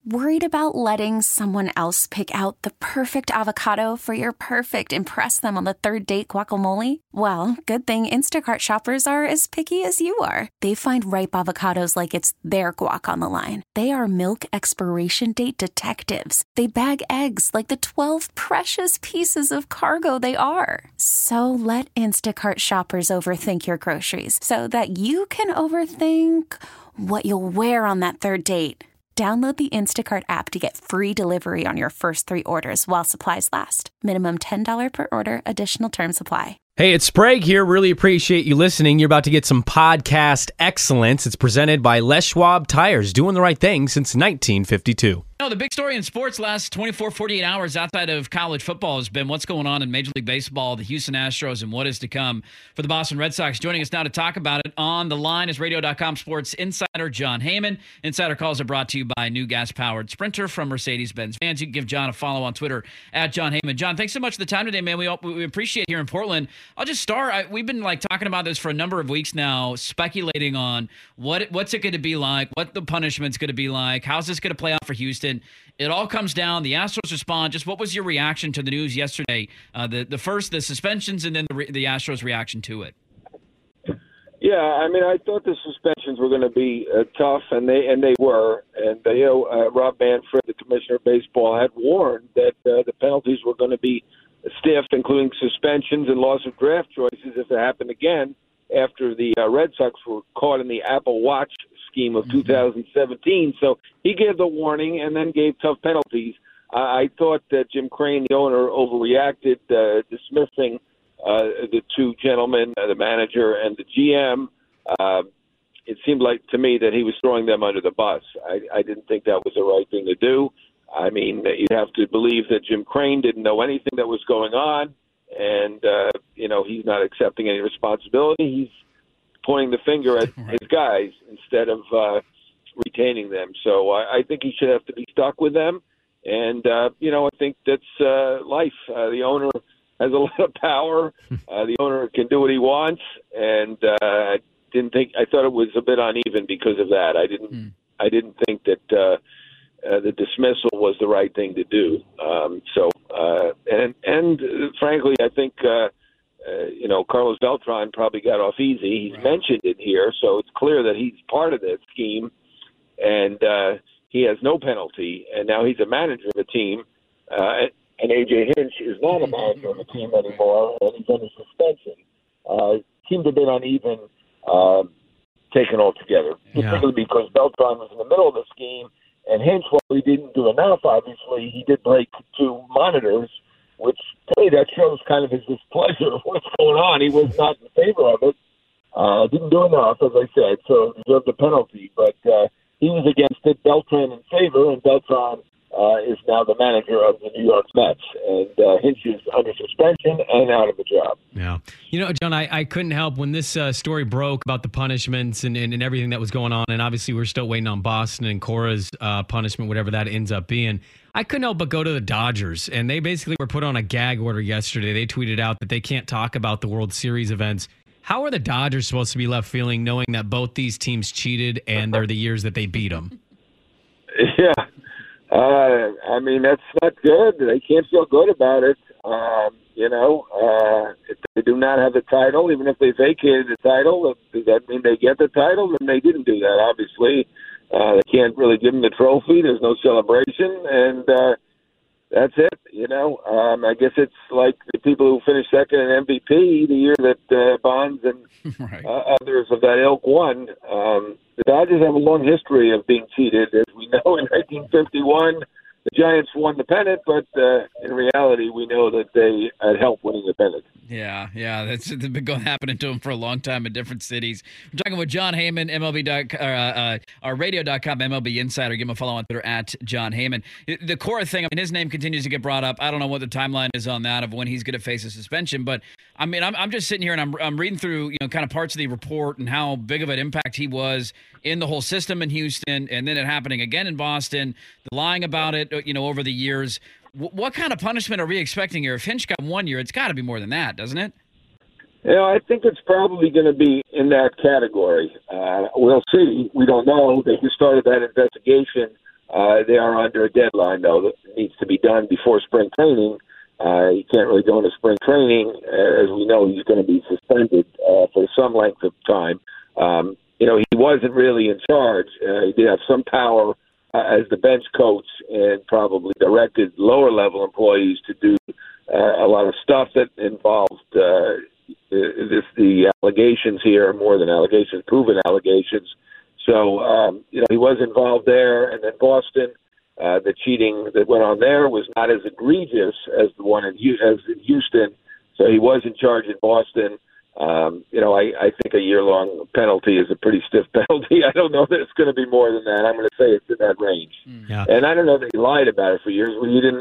Worried about letting someone else pick out the perfect avocado for your perfect impress them on the third date guacamole? Well, good thing Instacart shoppers are as picky as you are. They find ripe avocados like it's their guac on the line. They are milk expiration date detectives. They bag eggs like the 12 precious pieces of cargo they are. So let Instacart shoppers overthink your groceries so that you can overthink what you'll wear on that third date. Download the Instacart app to get free delivery on your first 3 orders while supplies last. Minimum $10 per order. Additional terms apply. Hey, it's Sprague here. Really appreciate you listening. You're about to get some podcast excellence. It's presented by Les Schwab Tires, doing the right thing since 1952. The big story in sports last 24, 48 hours outside of college football has been what's going on in Major League Baseball, the Houston Astros, and what is to come for the Boston Red Sox. Joining us now to talk about it on the line is Radio.com sports insider Jon Heyman. Insider calls are brought to you by new gas-powered Sprinter from Mercedes-Benz fans. You can give John a follow on Twitter at Jon Heyman. John, thanks so much for the time today, man. We appreciate it here in Portland. I'll just start. We've been talking about this for a number of weeks now, speculating on what's it going to be like, what the punishment's going to be like, how's this going to play out for Houston. It all comes down. The Astros respond. Just what was your reaction to the news yesterday? The suspensions, and then the Astros' reaction to it. Yeah, I mean, I thought the suspensions were going to be tough, and they were. And Rob Manfred, the commissioner of baseball, had warned that the penalties were going to be stiff, including suspensions and loss of draft choices if it happened again after the Red Sox were caught in the Apple Watch scheme of 2017. So he gave the warning and then gave tough penalties. I thought that Jim Crane, the owner, overreacted, dismissing the two gentlemen, the manager and the GM. It seemed like to me that he was throwing them under the bus. I didn't think that was the right thing to do. I mean, you have to believe that Jim Crane didn't know anything that was going on, and he's not accepting any responsibility. He's pointing the finger at his guys instead of retaining them. So I think he should have to be stuck with them. And, I think that's life. The owner has a lot of power. The owner can do what he wants. And I thought it was a bit uneven because of that. I didn't think that the dismissal was the right thing to do. And frankly, I think, Carlos Beltran probably got off easy. He's mentioned it here, so it's clear that he's part of that scheme, and he has no penalty, and now he's a manager of a team, and A.J. Hinch is not a manager of a team anymore, and he's under suspension. Seemed a bit uneven taken altogether, particularly because Beltran was in the middle of the scheme, and Hinch, while he didn't do enough, obviously, he did break 2 monitors, which, to me, that shows kind of his displeasure of what's going on. He was not in favor of it. Didn't do enough, as I said, so deserved a penalty. But he was against it, Beltran in favor, and Beltran is now the manager of the New York Mets. And Hinch is under suspension and out of the job. Yeah. John, I couldn't help when this story broke about the punishments and everything that was going on, and obviously we're still waiting on Boston and Cora's punishment, whatever that ends up being. I couldn't help but go to the Dodgers, and they basically were put on a gag order yesterday. They tweeted out that they can't talk about the World Series events. How are the Dodgers supposed to be left feeling knowing that both these teams cheated and they're the years that they beat them? Yeah. I mean, that's not good. They can't feel good about it. If they do not have the title, even if they vacated the title, does that mean they get the title? And they didn't do that, obviously. They can't really give them the trophy. There's no celebration, and that's it. I guess it's like the people who finished second in MVP the year that Bonds and others of that ilk won. The Dodgers have a long history of being cheated. As we know, in 1951, the Giants won the pennant, but in reality, we know that they had help winning the pennant. Yeah, that's been happening to them for a long time in different cities. We're talking with Jon Heyman, our radio.com MLB insider. Give him a follow on Twitter at Jon Heyman. The Cora thing, his name continues to get brought up. I don't know what the timeline is on that of when he's going to face a suspension, but I'm just sitting here and I'm reading through kind of parts of the report and how big of an impact he was in the whole system in Houston, and then it happening again in Boston, the lying about it, over the years. What kind of punishment are we expecting here? If Hinch got 1 year, it's got to be more than that, doesn't it? I think it's probably going to be in that category. We'll see. We don't know. They just started that investigation They are under a deadline, though, that needs to be done before spring training. He can't really go into spring training. As we know, he's going to be suspended for some length of time. He wasn't really in charge. He did have some power as the bench coach and probably directed lower-level employees to do a lot of stuff that involved the allegations here, more than allegations, proven allegations. So, he was involved there. And then Boston, the cheating that went on there was not as egregious as the one in Houston. So he was in charge in Boston. I think a year-long penalty is a pretty stiff penalty. I don't know that it's going to be more than that. I'm going to say it's in that range. Yeah. And I don't know that he lied about it for years.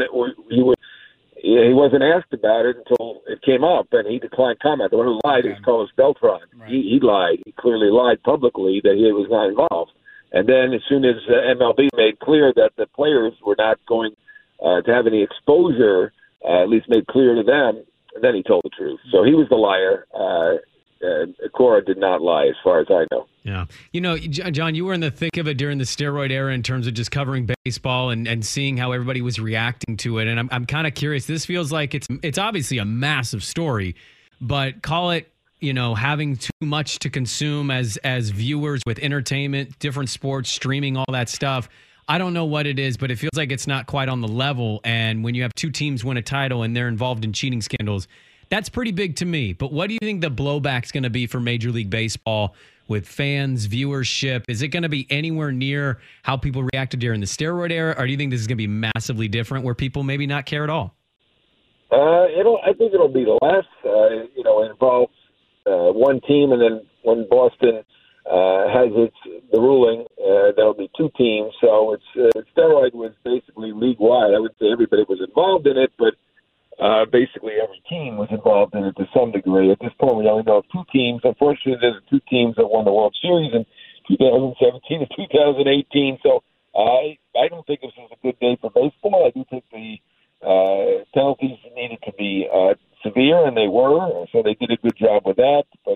He wasn't asked about it until it came up, and he declined comment. The one who lied is Carlos Beltran. Right. He lied. He clearly lied publicly that he was not involved. And then as soon as MLB made clear that the players were not going to have any exposure, at least made clear to them, then he told the truth. So he was the liar. Cora did not lie, as far as I know. Yeah. John, you were in the thick of it during the steroid era in terms of just covering baseball and seeing how everybody was reacting to it. And I'm kind of curious. This feels like it's obviously a massive story, but call it, having too much to consume as viewers with entertainment, different sports, streaming, all that stuff. I don't know what it is, but it feels like it's not quite on the level. And when you have two teams win a title and they're involved in cheating scandals, that's pretty big to me. But what do you think the blowback's going to be for Major League Baseball with fans, viewership? Is it going to be anywhere near how people reacted during the steroid era, or do you think this is going to be massively different where people maybe not care at all? I think it'll be less. It involves one team, and then when Boston has the ruling, there'll be two teams. So steroid was basically league-wide. I would say everybody was involved in it, but basically every team was involved in it to some degree. At this point, we only know of two teams. Unfortunately, there's two teams that won the World Series in 2017 and 2018. So I don't think this is a good day for baseball. I do think the penalties needed to be severe, and they were. So they did a good job with that. But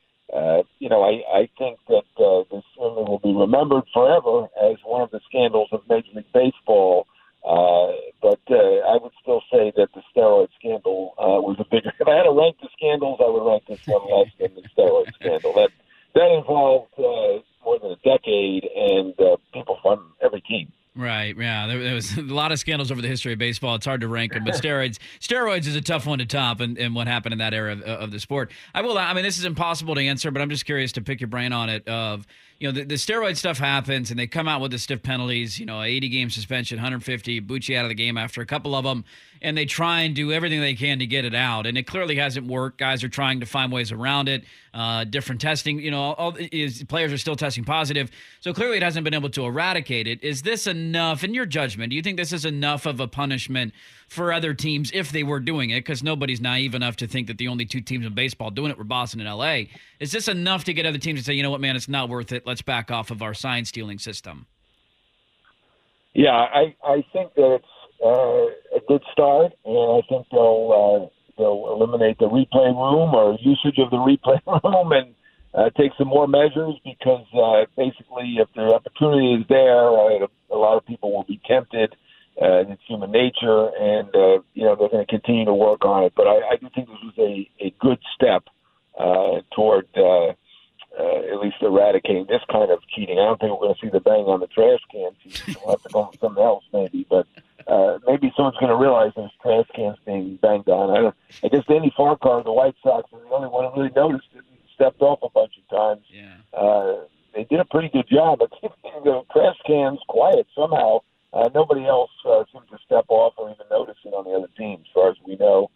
I think that this certainly will be remembered forever as one of the scandals of Major League Baseball. But I would still say that the steroid scandal was a bigger. If I had to rank the scandals, I would rank this one less than the steroid scandal. That involved more than a decade and people from every team. Right, yeah. There was a lot of scandals over the history of baseball. It's hard to rank them, but steroids is a tough one to top, and what happened in that era of the sport. This is impossible to answer, but I'm just curious to pick your brain on it. The steroid stuff happens, and they come out with the stiff penalties, 80-game suspension, 150, boot you out of the game after a couple of them, and they try and do everything they can to get it out, and it clearly hasn't worked. Guys are trying to find ways around it, different testing. Players are still testing positive, so clearly it hasn't been able to eradicate it. Is this enough, in your judgment, do you think this is enough of a punishment for other teams if they were doing it? Because nobody's naive enough to think that the only two teams in baseball doing it were Boston and L.A. Is this enough to get other teams to say, you know what, man, it's not worth it. Let's back off of our sign-stealing system. Yeah, I think that it's a good start, and I think they'll eliminate the replay room or usage of the replay room and take some more measures because basically if the opportunity is there, a lot of people will be tempted. It's human nature, and they're going to continue to work on it. But I do think this was a good step toward at least eradicating this kind of cheating. I don't think we're going to see the bang on the trash can. We'll have to go with something else maybe, but maybe someone's going to realize there's trash cans being banged on. I guess Danny Farquhar of the White Sox is the only one who really noticed it and stepped off a bunch of times. Yeah. They did a pretty good job of keeping the trash cans quiet somehow. Nobody else seemed to step off or even notice it on the other team, as far as we know.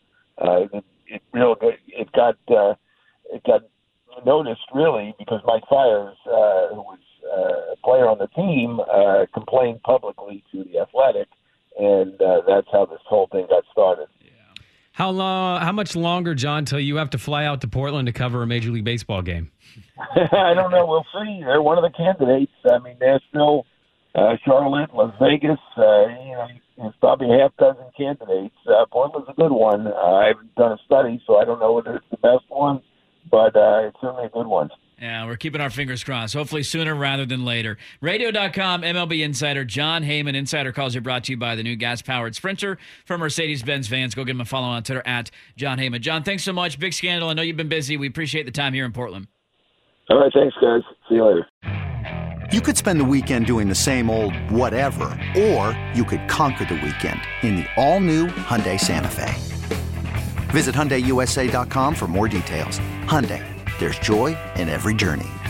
It got noticed really because Mike Fiers, who was a player on the team, complained publicly to the Athletic, and that's how this whole thing got started. Yeah. How much longer, John, till you have to fly out to Portland to cover a Major League Baseball game? I don't know. We'll see. They're one of the candidates. Nashville, Charlotte, Las Vegas. It's probably a half dozen candidates. Portland's a good one. I haven't done a study, so I don't know whether it's the best one, but it's certainly a good one. Yeah, we're keeping our fingers crossed. Hopefully sooner rather than later. Radio.com MLB insider Jon Heyman. Insider calls are brought to you by the new gas-powered Sprinter from Mercedes-Benz vans. Go give him a follow on Twitter at Jon Heyman. John, thanks so much. Big scandal. I know you've been busy. We appreciate the time here in Portland. All right, thanks, guys. See you later. You could spend the weekend doing the same old whatever, or you could conquer the weekend in the all-new Hyundai Santa Fe. Visit HyundaiUSA.com for more details. Hyundai, there's joy in every journey.